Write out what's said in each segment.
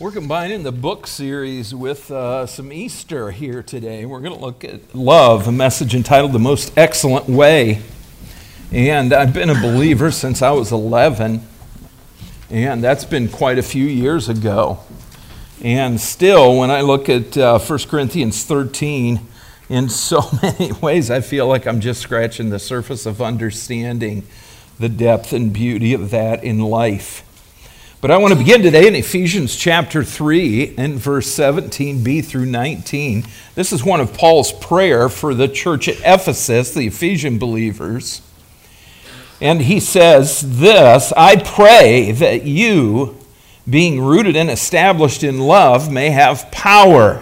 We're combining the book series with some Easter here today. We're going to look at love, a message entitled The Most Excellent Way. And I've been a believer since I was 11, and that's been quite a few years ago. And still, when I look at 1 Corinthians 13, in so many ways, I feel like I'm just scratching the surface of understanding the depth and beauty of that in life. But I want to begin today in Ephesians chapter 3 and verse 17b through 19. This is one of Paul's prayer for the church at Ephesus, the Ephesian believers. And he says this, "I pray that you, being rooted and established in love, may have power."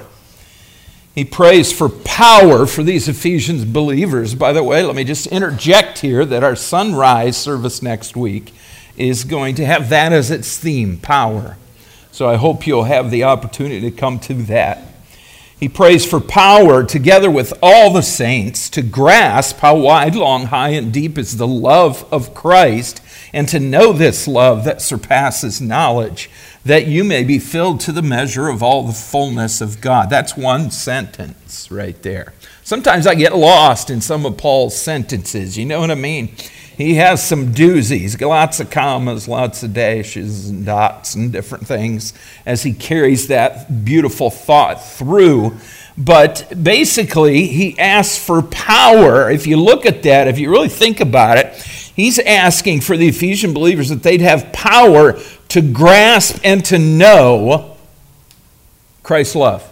He prays for power for these Ephesians believers. By the way, let me just interject here that our sunrise service next week is going to have that as its theme, power. So I hope you'll have the opportunity to come to that. He prays for power together with all the saints to grasp how wide, long, high, and deep is the love of Christ, and to know this love that surpasses knowledge, that you may be filled to the measure of all the fullness of God. That's one sentence right there. Sometimes I get lost in some of Paul's sentences, you know what I mean? He has some doozies, lots of commas, lots of dashes and dots and different things as he carries that beautiful thought through. But basically, he asks for power. If you look at that, if you really think about it, he's asking for the Ephesian believers that they'd have power to grasp and to know Christ's love.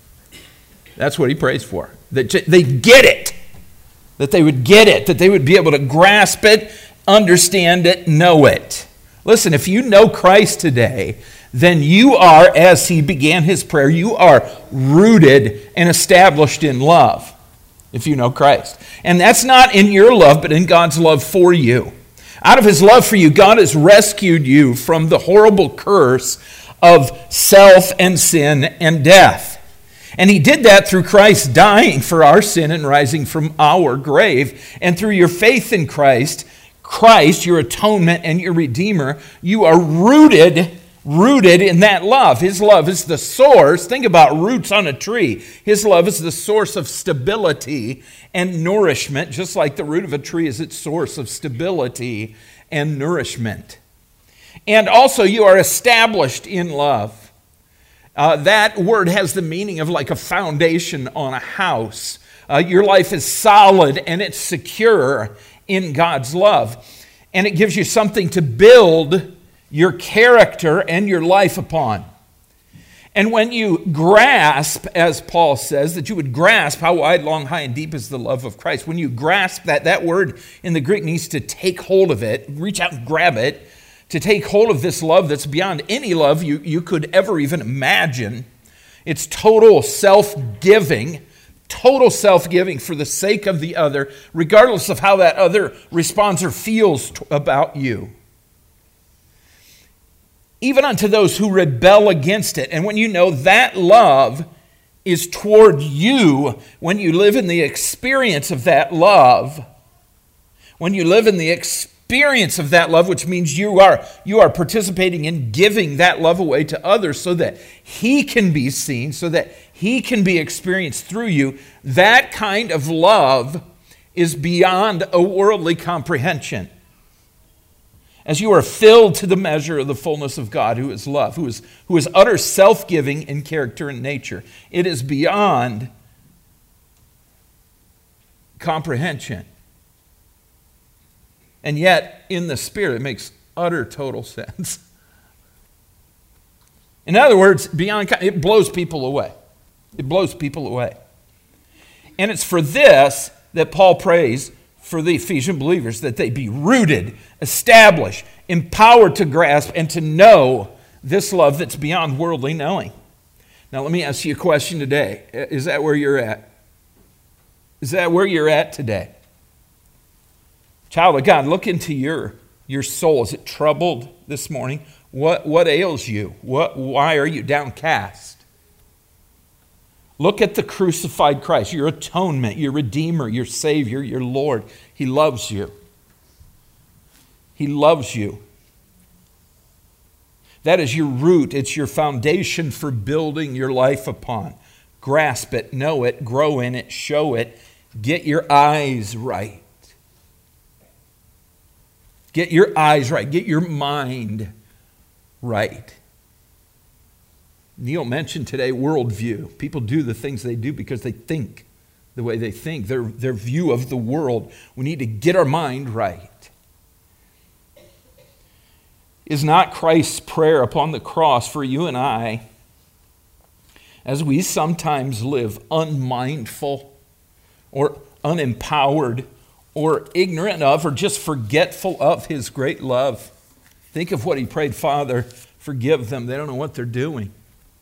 That's what he prays for. That they get it. That they would get it, that they would be able to grasp it, understand it, know it. Listen, if you know Christ today, then you are, as he began his prayer, you are rooted and established in love, if you know Christ. And that's not in your love, but in God's love for you. Out of his love for you, God has rescued you from the horrible curse of self and sin and death. And he did that through Christ dying for our sin and rising from our grave. And through your faith in Christ, your atonement and your Redeemer, you are rooted in that love. His love is the source. Think about roots on a tree. His love is the source of stability and nourishment, just like the root of a tree is its source of stability and nourishment. And also you are established in love. That word has the meaning of like a foundation on a house. Your life is solid and it's secure in God's love. And it gives you something to build your character and your life upon. And when you grasp, as Paul says, that you would grasp how wide, long, high, and deep is the love of Christ. When you grasp that word in the Greek needs to take hold of it, reach out and grab it, to take hold of this love that's beyond any love you could ever even imagine. It's total self-giving for the sake of the other, regardless of how that other responds or feels about you. Even unto those who rebel against it. And when you know that love is toward you, when you live in the experience of that love, of that love, which means you are participating in giving that love away to others so that he can be seen, so that he can be experienced through you. That kind of love is beyond a worldly comprehension. As you are filled to the measure of the fullness of God, who is love, who is utter self-giving in character and nature. It is beyond comprehension. And yet, in the Spirit, it makes utter, total sense. In other words, it blows people away. It blows people away. And it's for this that Paul prays for the Ephesian believers, that they be rooted, established, empowered to grasp and to know this love that's beyond worldly knowing. Now, let me ask you a question today. Is that where you're at? Is that where you're at today? Child of God, look into your soul. Is it troubled this morning? What ails you? Why are you downcast? Look at the crucified Christ, your atonement, your Redeemer, your Savior, your Lord. He loves you. He loves you. That is your root. It's your foundation for building your life upon. Grasp it, know it, grow in it, show it. Get your eyes right. Get your eyes right. Get your mind right. Neil mentioned today worldview. People do the things they do because they think the way they think, their view of the world. We need to get our mind right. Is not Christ's prayer upon the cross for you and I, as we sometimes live unmindful or unempowered or ignorant of or just forgetful of his great love? Think of what he prayed, Father, forgive them. They don't know what they're doing.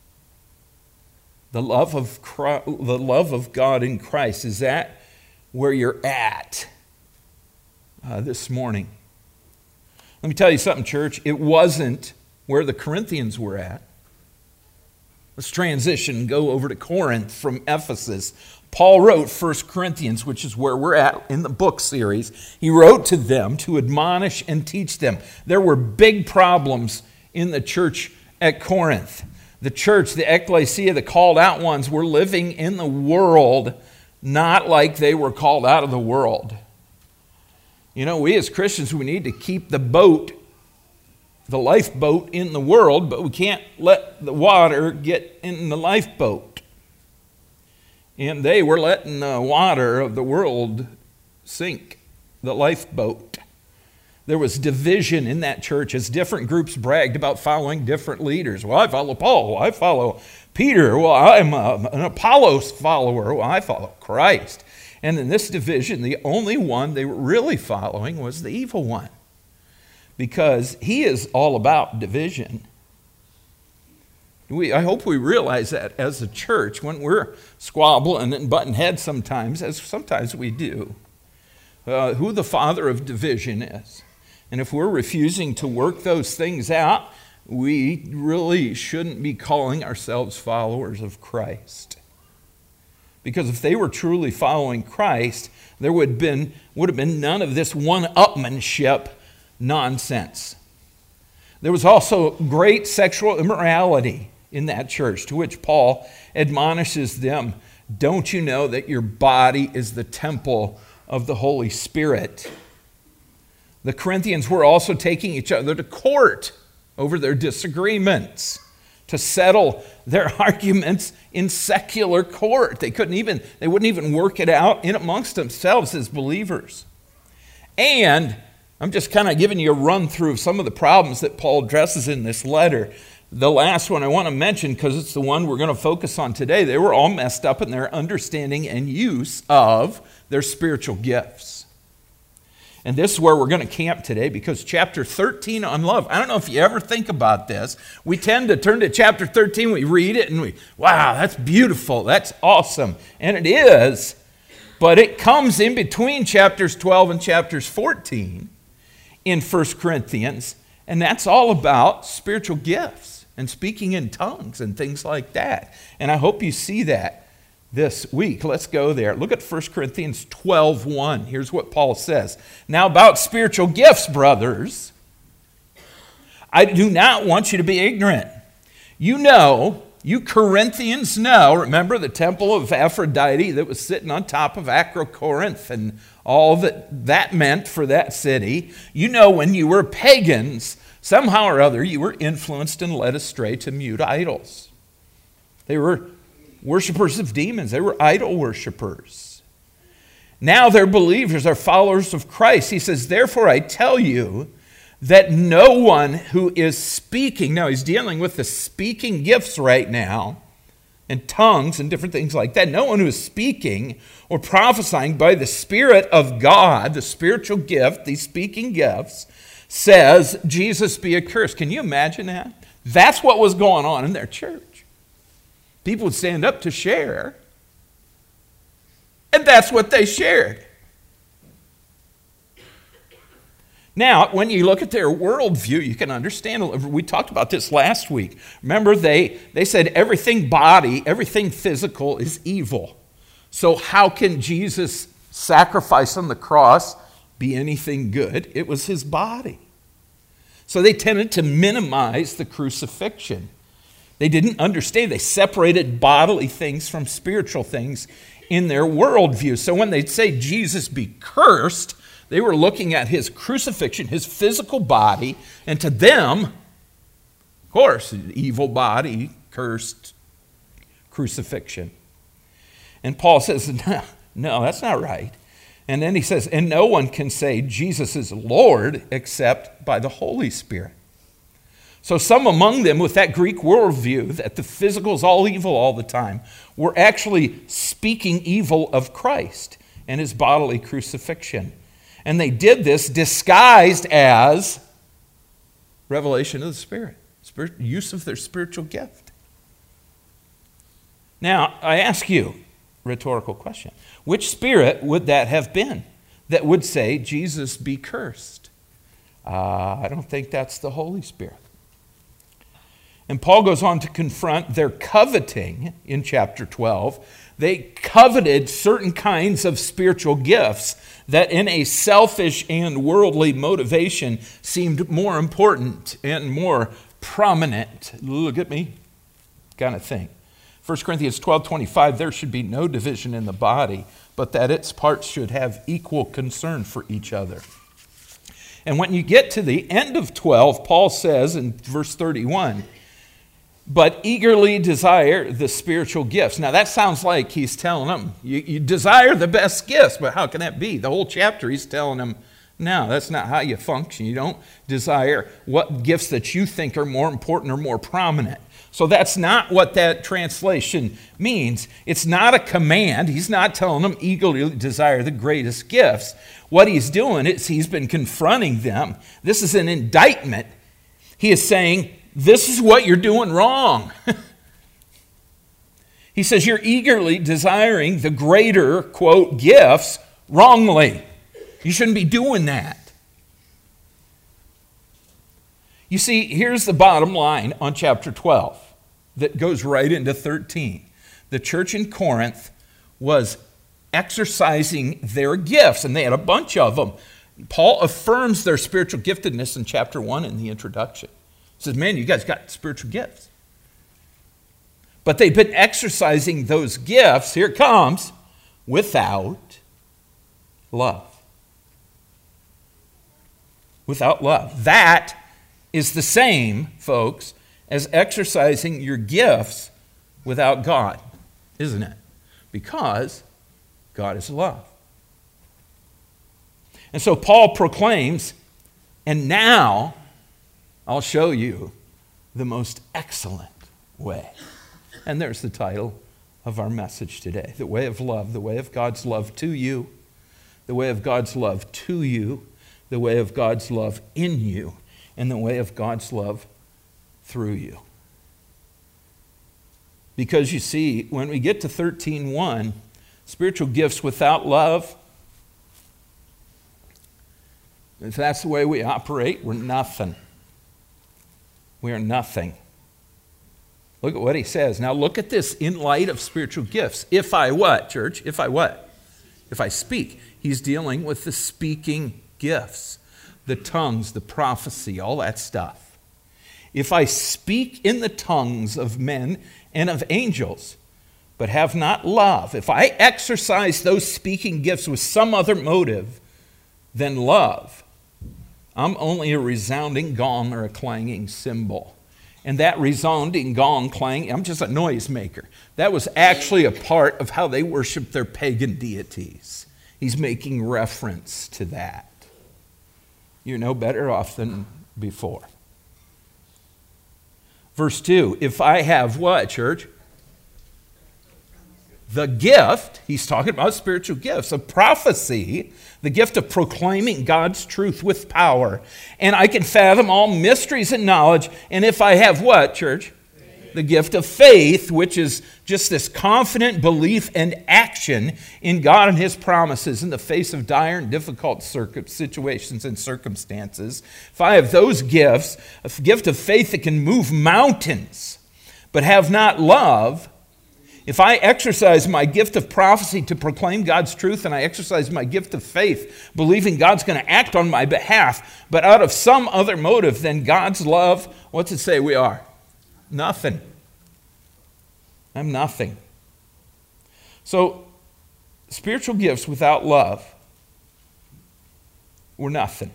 The love of God in Christ, is that where you're at this morning? Let me tell you something, church. It wasn't where the Corinthians were at. Let's transition and go over to Corinth from Ephesus. Paul wrote 1 Corinthians, which is where we're at in the book series. He wrote to them to admonish and teach them. There were big problems in the church at Corinth. The church, the ecclesia, the called out ones, were living in the world, not like they were called out of the world. You know, we as Christians, we need to keep the boat, the lifeboat, in the world, but we can't let the water get in the lifeboat. And they were letting the water of the world sink the lifeboat. There was division in that church as different groups bragged about following different leaders. Well, I follow Paul. Well, I follow Peter. Well, I'm an Apollos follower. Well, I follow Christ. And in this division, the only one they were really following was the evil one, because he is all about division. I hope we realize that as a church when we're squabbling and butting heads sometimes, as sometimes we do, who the father of division is. And if we're refusing to work those things out, we really shouldn't be calling ourselves followers of Christ. Because if they were truly following Christ, there would have been none of this one-upmanship nonsense. There was also great sexual immorality in that church, to which Paul admonishes them, don't you know that your body is the temple of the Holy Spirit? The Corinthians were also taking each other to court over their disagreements, to settle their arguments in secular court. They wouldn't even work it out in amongst themselves as believers. And I'm just kind of giving you a run through of some of the problems that Paul addresses in this letter. The last one I want to mention, because it's the one we're going to focus on today, they were all messed up in their understanding and use of their spiritual gifts. And this is where we're going to camp today, because chapter 13 on love, I don't know if you ever think about this. We tend to turn to chapter 13, we read it, and wow, that's beautiful, that's awesome. And it is, but it comes in between chapters 12 and chapters 14 in 1 Corinthians, and that's all about spiritual gifts and speaking in tongues and things like that. And I hope you see that this week. Let's go there. Look at 1 Corinthians 12:1. Here's what Paul says. Now about spiritual gifts, brothers, I do not want you to be ignorant. You Corinthians know, remember the temple of Aphrodite that was sitting on top of Acrocorinth and all that meant for that city. You know, when you were pagans, somehow or other you were influenced and led astray to mute idols. They were worshipers of demons. They were idol worshipers. Now they're believers, are followers of Christ. He says, therefore I tell you that no one who is speaking, now he's dealing with the speaking gifts right now, and tongues and different things like that. No one who is speaking or prophesying by the Spirit of God, the spiritual gift, these speaking gifts, says, Jesus be accursed. Can you imagine that? That's what was going on in their church. People would stand up to share, and that's what they shared. Now, when you look at their worldview, you can understand. We talked about this last week. Remember, they said everything body, everything physical is evil. So how can Jesus' sacrifice on the cross be anything good? It was his body. So they tended to minimize the crucifixion. They didn't understand. They separated bodily things from spiritual things in their worldview. So when they'd say, Jesus be cursed, they were looking at his crucifixion, his physical body, and to them, of course, evil body, cursed, crucifixion. And Paul says, no, that's not right. And then he says, and no one can say Jesus is Lord except by the Holy Spirit. So some among them with that Greek worldview that the physical is all evil all the time were actually speaking evil of Christ and his bodily crucifixion. And they did this disguised as revelation of the Spirit, use of their spiritual gift. Now, I ask you, rhetorical question. Which spirit would that have been that would say, Jesus be cursed? I don't think that's the Holy Spirit. And Paul goes on to confront their coveting in chapter 12. They coveted certain kinds of spiritual gifts that in a selfish and worldly motivation seemed more important and more prominent. Look at me kind of thing. 1 Corinthians 12:25, there should be no division in the body, but that its parts should have equal concern for each other. And when you get to the end of 12, Paul says in verse 31, but eagerly desire the spiritual gifts. Now that sounds like he's telling them, you desire the best gifts, but how can that be? The whole chapter he's telling them, no, that's not how you function. You don't desire what gifts that you think are more important or more prominent. So that's not what that translation means. It's not a command. He's not telling them eagerly desire the greatest gifts. What he's doing is he's been confronting them. This is an indictment. He is saying, this is what you're doing wrong. He says you're eagerly desiring the greater, quote, gifts wrongly. You shouldn't be doing that. You see, here's the bottom line on chapter 12 that goes right into 13. The church in Corinth was exercising their gifts, and they had a bunch of them. Paul affirms their spiritual giftedness in chapter 1 in the introduction. He says, man, you guys got spiritual gifts. But they've been exercising those gifts, here it comes, without love. Without love. That is the same, folks, as exercising your gifts without God, isn't it? Because God is love. And so Paul proclaims, and now I'll show you the most excellent way. And there's the title of our message today, the way of love, the way of God's love to you, the way of God's love to you, the way of God's love in you, and the way of God's love through you. Because you see, when we get to 13:1, spiritual gifts without love, if that's the way we operate, we're nothing. We are nothing. Look at what he says. Now look at this in light of spiritual gifts. If I what, church? If I what? If I speak. He's dealing with the speaking gifts, the tongues, the prophecy, all that stuff. If I speak in the tongues of men and of angels, but have not love, if I exercise those speaking gifts with some other motive than love, I'm only a resounding gong or a clanging cymbal. And that resounding gong clang, I'm just a noisemaker. That was actually a part of how they worshiped their pagan deities. He's making reference to that. You're no better off than before. Verse 2, if I have what, church? The gift, he's talking about spiritual gifts, of prophecy, the gift of proclaiming God's truth with power. And I can fathom all mysteries and knowledge. And if I have what, church? The gift of faith, which is just this confident belief and action in God and his promises in the face of dire and difficult situations and circumstances. If I have those gifts, a gift of faith that can move mountains, but have not love, If I exercise my gift of prophecy to proclaim God's truth, and I exercise my gift of faith, believing God's going to act on my behalf, but out of some other motive than God's love, what's it say we are? Nothing. I'm nothing. So, spiritual gifts without love, we're nothing.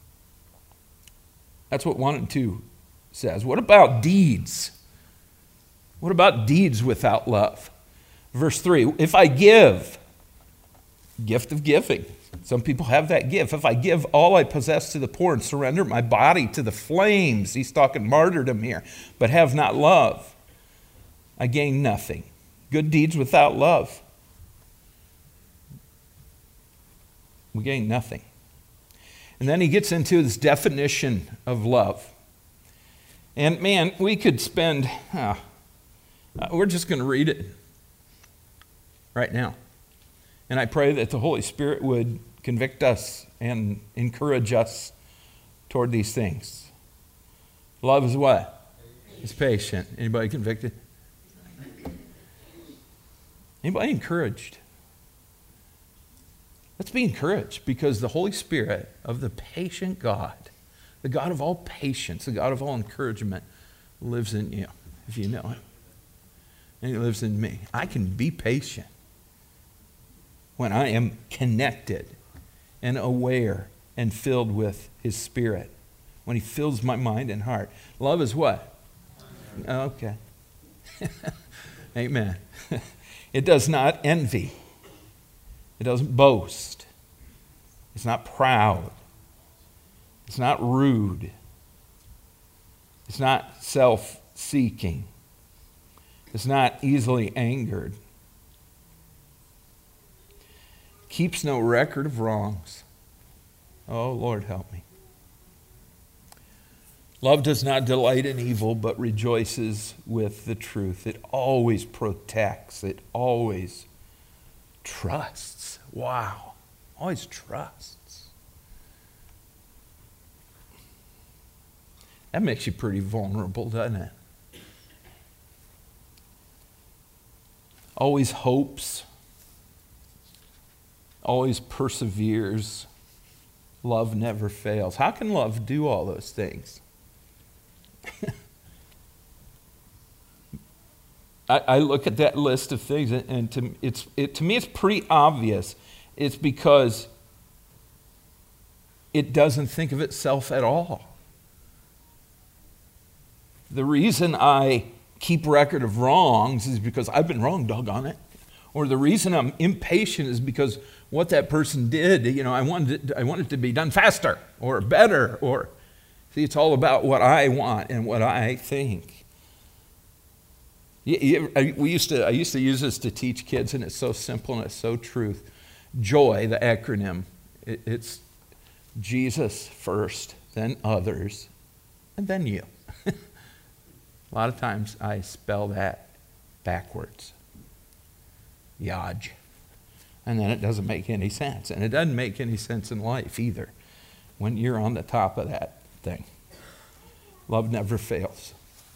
That's what 1 and 2 says. What about deeds? What about deeds without love? Verse 3, if I give, gift of giving. Some people have that gift. If I give all I possess to the poor and surrender my body to the flames, he's talking martyrdom here, but have not love, I gain nothing. Good deeds without love, we gain nothing. And then he gets into this definition of love. And man, we could spend... we're just going to read it right now. And I pray that the Holy Spirit would convict us and encourage us toward these things. Love is what? It's patient. Anybody convicted? Anybody encouraged? Let's be encouraged, because the Holy Spirit of the patient God, the God of all patience, the God of all encouragement, lives in you, if you know Him. And He lives in me. I can be patient when I am connected and aware and filled with His Spirit. When He fills my mind and heart. Love is what? Okay. Amen. It does not envy. It doesn't boast. It's not proud. It's not rude. It's not self-seeking. It's not easily angered. Keeps no record of wrongs. Oh, Lord, help me. Love does not delight in evil, but rejoices with the truth. It always protects. It always trusts. Wow. Always trusts. That makes you pretty vulnerable, doesn't it? Always hopes, always perseveres. Love never fails. How can love do all those things? I look at that list of things, and to me it's pretty obvious. It's because it doesn't think of itself at all. The reason I keep record of wrongs is because I've been wrong, doggone it. Or the reason I'm impatient is because what that person did, I want it to be done faster or better. Or see, it's all about what I want and what I think. I used to use this to teach kids, and it's so simple and it's so true. JOY, the acronym, it's Jesus first, then others, and then you. A lot of times I spell that backwards. Yaj. And then it doesn't make any sense. And it doesn't make any sense in life either when you're on the top of that thing. Love never fails.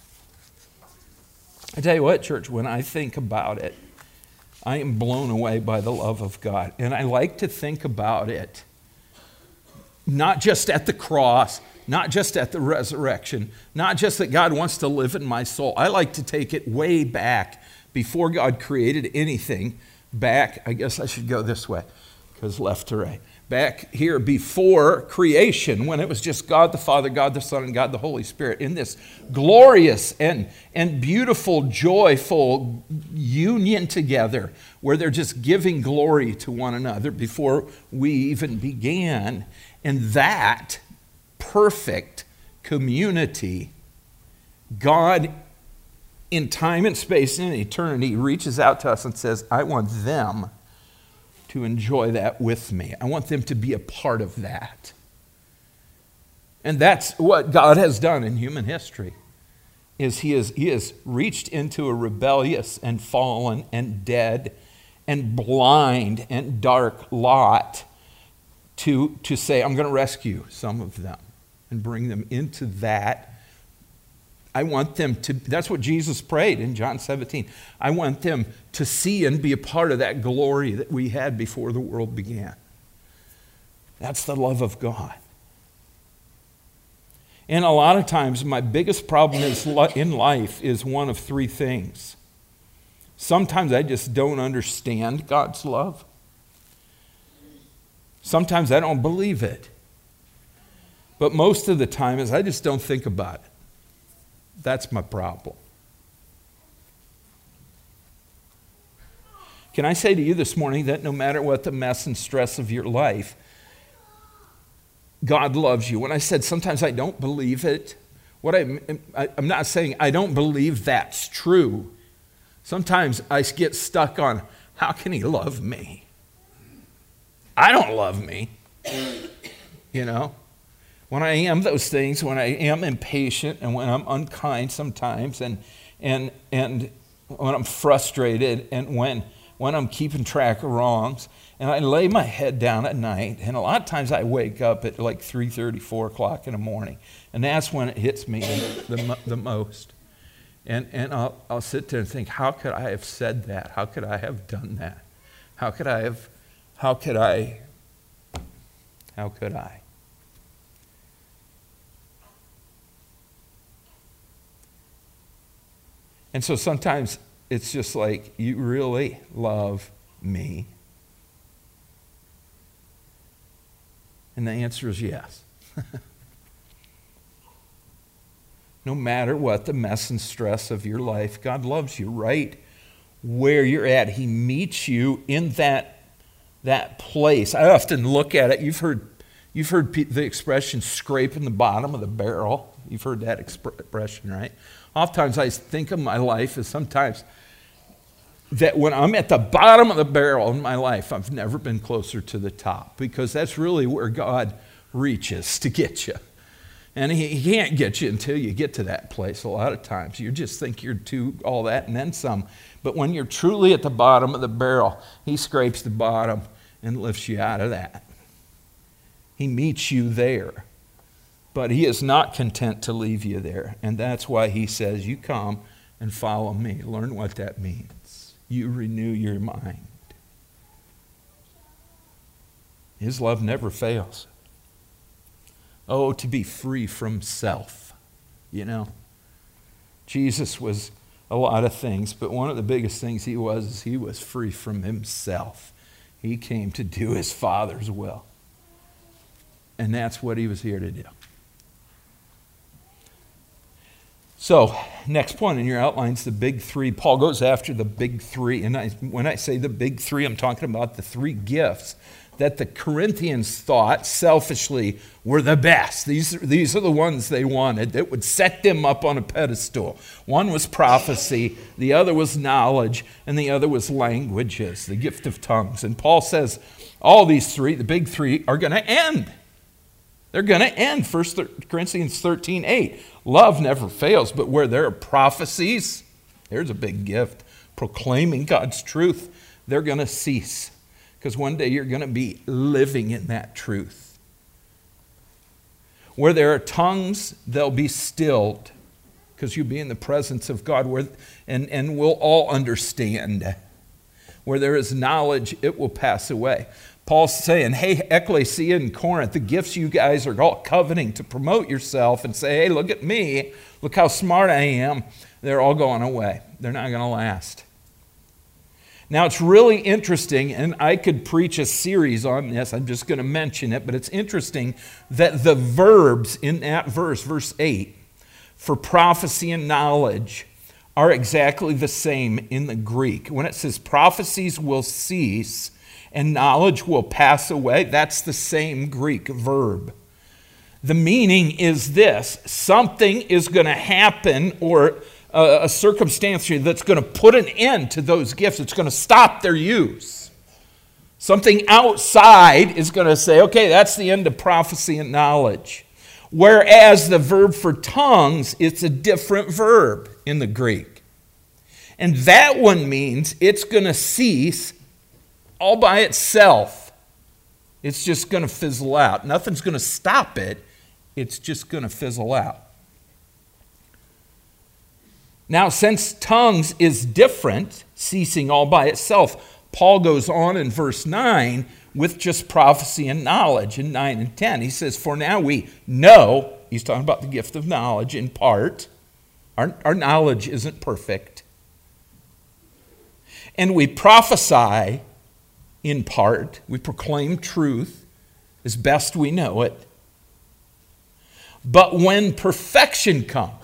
I tell you what, church, when I think about it, I am blown away by the love of God. And I like to think about it not just at the cross, not just at the resurrection, not just that God wants to live in my soul. I like to take it way back before God created anything. Back, I guess I should go this way because left to right. Back here before creation, when it was just God the Father, God the Son, and God the Holy Spirit in this glorious and beautiful, joyful union together where they're just giving glory to one another before we even began. And that perfect community, God in time and space and eternity reaches out to us and says, I want them to enjoy that with me. I want them to be a part of that. And that's what God has done in human history, is he has reached into a rebellious and fallen and dead and blind and dark lot to say, I'm going to rescue some of them and bring them into that I want them to, that's what Jesus prayed in John 17. I want them to see and be a part of that glory that we had before the world began. That's the love of God. And a lot of times, my biggest problem in life is one of three things. Sometimes I just don't understand God's love. Sometimes I don't believe it. But most of the time is I just don't think about it. That's my problem. Can I say to you this morning that no matter what the mess and stress of your life, God loves you. When I said sometimes I don't believe it, I'm not saying I don't believe that's true. Sometimes I get stuck on, how can he love me? I don't love me. You know? When I am those things, when I am impatient and when I'm unkind sometimes and when I'm frustrated and when I'm keeping track of wrongs, and I lay my head down at night, and a lot of times I wake up at like 3:30, 4 o'clock in the morning, and that's when it hits me the most. And I'll sit there and think, how could I have said that? How could I have done that? How could I? And so sometimes it's just like, you really love me? And the answer is yes. No matter what the mess and stress of your life, God loves you right where you're at. He meets you in that place. I often look at it. You've heard the expression scraping the bottom of the barrel. You've heard that expression, right? Oftentimes I think of my life as sometimes that when I'm at the bottom of the barrel in my life, I've never been closer to the top, because that's really where God reaches to get you. And he can't get you until you get to that place a lot of times. You just think you're to all that and then some. But when you're truly at the bottom of the barrel, he scrapes the bottom and lifts you out of that. He meets you there. But he is not content to leave you there. And that's why he says, you come and follow me. Learn what that means. You renew your mind. His love never fails. Oh, to be free from self, you know. Jesus was a lot of things, but one of the biggest things he was free from himself. He came to do his Father's will. And that's what he was here to do. So, next point in your outline is the big three. Paul goes after the big three. And when I say the big three, I'm talking about the three gifts that the Corinthians thought selfishly were the best. These are the ones they wanted that would set them up on a pedestal. One was prophecy, the other was knowledge, and the other was languages, the gift of tongues. And Paul says all these three, the big three, are going to end. They're going to end. 1 Corinthians 13:8. Love never fails, but where there are prophecies, there's a big gift. Proclaiming God's truth, they're going to cease. Because one day you're going to be living in that truth. Where there are tongues, they'll be stilled. Because you'll be in the presence of God, and we'll all understand. Where there is knowledge, it will pass away. Paul's saying, hey, ecclesia in Corinth, the gifts you guys are all coveting to promote yourself and say, hey, look at me, look how smart I am, they're all going away. They're not going to last. Now, it's really interesting, and I could preach a series on this. I'm just going to mention it, but it's interesting that the verbs in that verse 8, for prophecy and knowledge, are exactly the same in the Greek. When it says prophecies will cease and knowledge will pass away, that's the same Greek verb. The meaning is this: something is going to happen, or a circumstance that's going to put an end to those gifts. It's going to stop their use. Something outside is going to say, okay, that's the end of prophecy and knowledge. Whereas the verb for tongues, it's a different verb in the Greek. And that one means it's going to cease all by itself. It's just going to fizzle out. Nothing's going to stop it. It's just going to fizzle out. Now, since tongues is different, ceasing all by itself, Paul goes on in verse 9 with just prophecy and knowledge in 9 and 10. He says, for now we know, he's talking about the gift of knowledge in part. Our knowledge isn't perfect. And we prophesy in part. We proclaim truth as best we know it. But when perfection comes,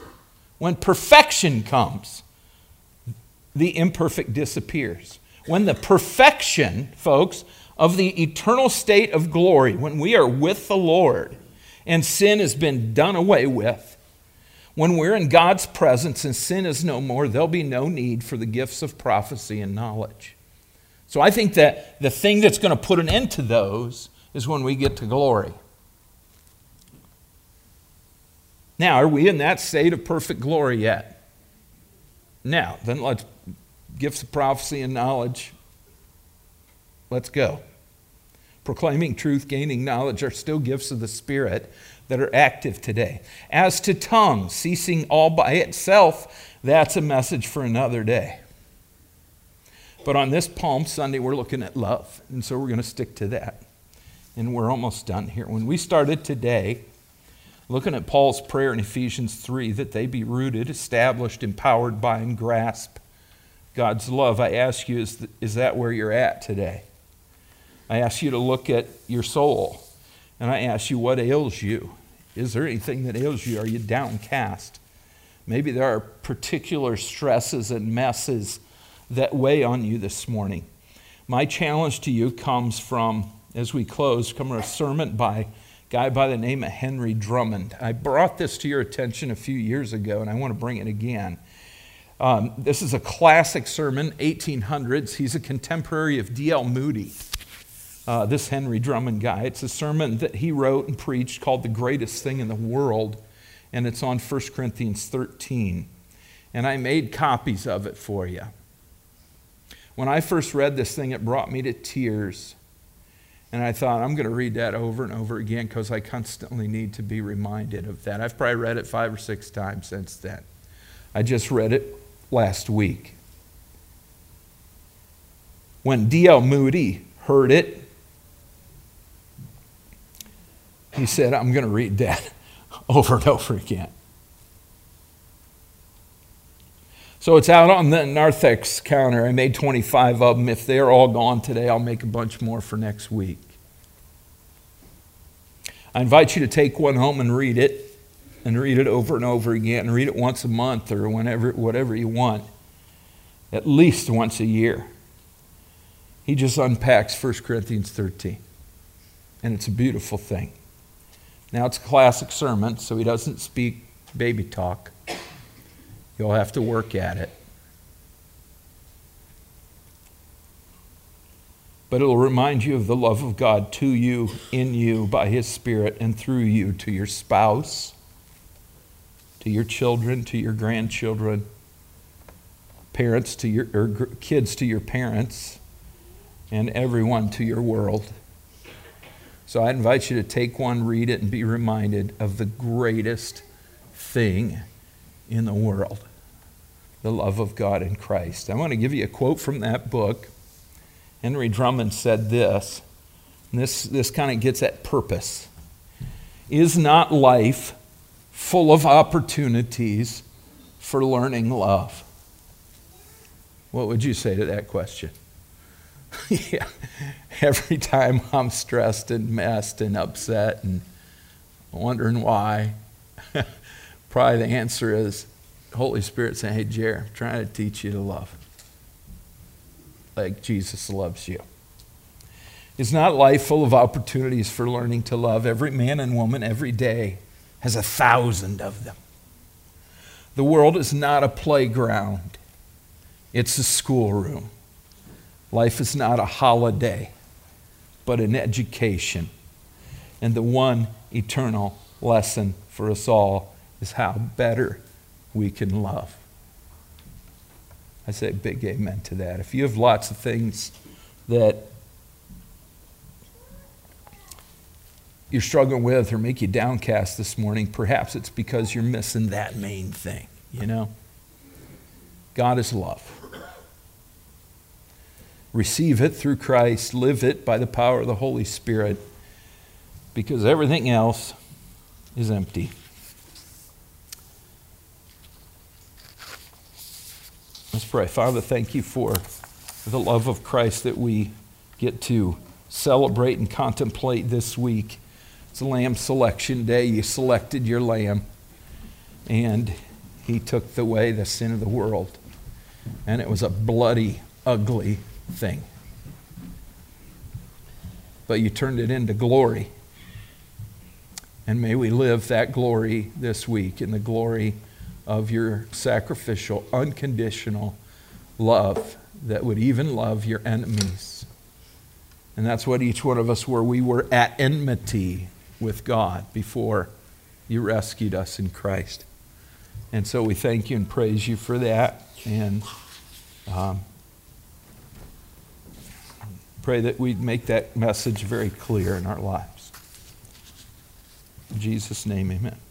the imperfect disappears. When the perfection, folks, of the eternal state of glory, when we are with the Lord and sin has been done away with, when we're in God's presence and sin is no more, there'll be no need for the gifts of prophecy and knowledge. So I think that the thing that's going to put an end to those is when we get to glory. Now, are we in that state of perfect glory yet? Now, then let's gifts of prophecy and knowledge. Let's go. Proclaiming truth, gaining knowledge are still gifts of the Spirit that are active today. As to tongues, ceasing all by itself, that's a message for another day. But on this Palm Sunday, we're looking at love, and so we're going to stick to that. And we're almost done here. When we started today, looking at Paul's prayer in Ephesians 3, that they be rooted, established, empowered by, and grasp God's love, I ask you, is that where you're at today? I ask you to look at your soul, and I ask you, what ails you? Is there anything that ails you? Are you downcast? Maybe there are particular stresses and messes that weigh on you this morning. My challenge to you comes from, as we close, from a sermon by a guy by the name of Henry Drummond. I brought this to your attention a few years ago, and I want to bring it again. This is a classic sermon, 1800s. He's a contemporary of D.L. Moody, this Henry Drummond guy. It's a sermon that he wrote and preached called The Greatest Thing in the World, and it's on 1 Corinthians 13. And I made copies of it for you. When I first read this thing, it brought me to tears. And I thought, I'm going to read that over and over again because I constantly need to be reminded of that. I've probably read it 5 or 6 times since then. I just read it last week. When D.L. Moody heard it, he said, I'm going to read that over and over again. So it's out on the narthex counter. I made 25 of them. If they're all gone today, I'll make a bunch more for next week. I invite you to take one home and read it over and over again, and read it once a month or whatever you want, at least once a year. He just unpacks 1 Corinthians 13, and it's a beautiful thing. Now, it's a classic sermon, so he doesn't speak baby talk. You'll have to work at it. But it'll remind you of the love of God to you, in you, by His Spirit, and through you to your spouse, to your children, to your grandchildren, parents to your kids to your parents, and everyone to your world. So I invite you to take one, read it, and be reminded of the greatest thing in the world, the love of God in Christ. I want to give you a quote from that book. Henry Drummond said this, and this kind of gets at purpose. Is not life full of opportunities for learning love? What would you say to that question? Yeah, every time I'm stressed and messed and upset and wondering why, probably the answer is Holy Spirit saying, hey, Jer, I'm trying to teach you to love like Jesus loves you. Is not life full of opportunities for learning to love? Every man and woman every day has 1,000 of them. The world is not a playground. It's a schoolroom. Life is not a holiday, but an education. And the one eternal lesson for us all is how better we can love. I say a big amen to that. If you have lots of things that you're struggling with or make you downcast this morning, perhaps it's because you're missing that main thing, you know? God is love. Receive it through Christ. Live it by the power of the Holy Spirit, because everything else is empty. Let's pray. Father, thank you for the love of Christ that we get to celebrate and contemplate this week. It's Lamb Selection Day. You selected your lamb, and he took away the sin of the world. And it was a bloody, ugly thing. But you turned it into glory. And may we live that glory this week, in the glory of your sacrificial, unconditional love that would even love your enemies. And that's what each one of us were. We were at enmity with God before you rescued us in Christ. And so we thank you and praise you for that. And pray that we'd make that message very clear in our lives. In Jesus' name, amen.